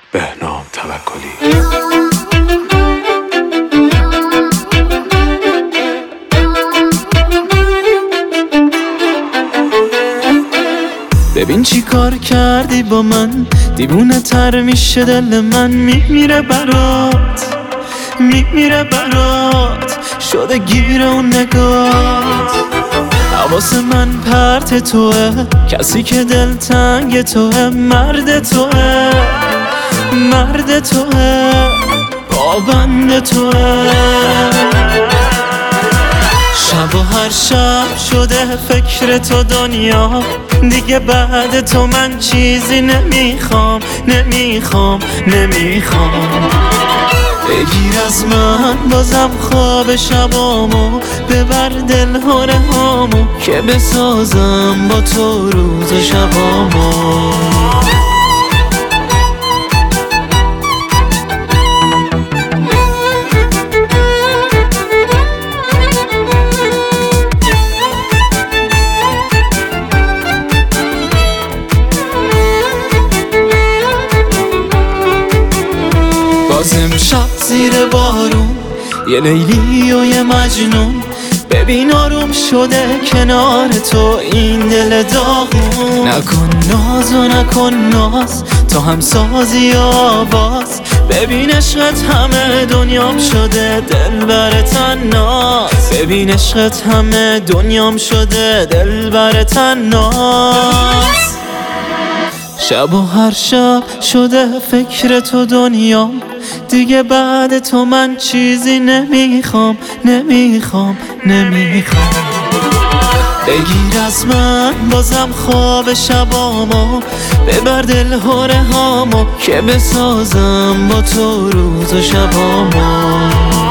بهنام توکلی. ببین چی کار کردی با من، دیوونه تر میشه دل من، میمیره برات، میمیره برات، شده گیر اون نگات. حواس من پرت توه، کسی که دل تنگ توه، مرد توه، مرد توه، پابند توه. شب و هر شب شده فکر تو دنیا، دیگه بعد تو من چیزی نمیخوام، نمیخوام، نمیخوام. بگیر از من بازم خواب شبامو، ببر دل هاره هامو، که بسازم با تو روز و شبامو. باز امشب زیر بارون، یه لیلی و یه مجنون، ببین آروم شده کنار تو این دل داغون. نکن ناز و نکن ناز، تو هم سازی آواز، ببین عشقت همه دنیام شده دل بر تناز، ببین عشقت همه دنیام شده دل بر تناز. شب و هر شب شده فکر تو دنیام، دیگه بعد تو من چیزی نمیخوام، نمیخوام، نمیخوام. بگیر از من بازم خواب شبامو، ببر دل هاره هامو، که بسازم با تو روز و شبامو.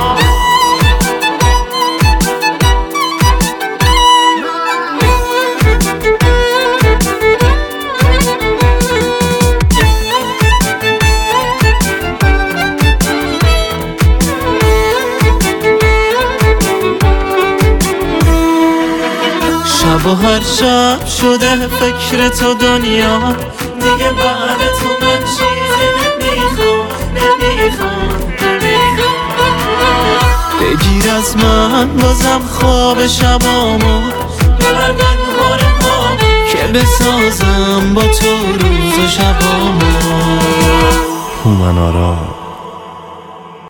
شب و هر شب شده فکر تو دنیا، دیگه بعد تو من چیزی نمیخوام، نمیخوام، نمیخوام. بگیر از من بازم خواب شبامو، ببر دل هاره هامو، که بسازم با تو روز و شبامو. هومن آرا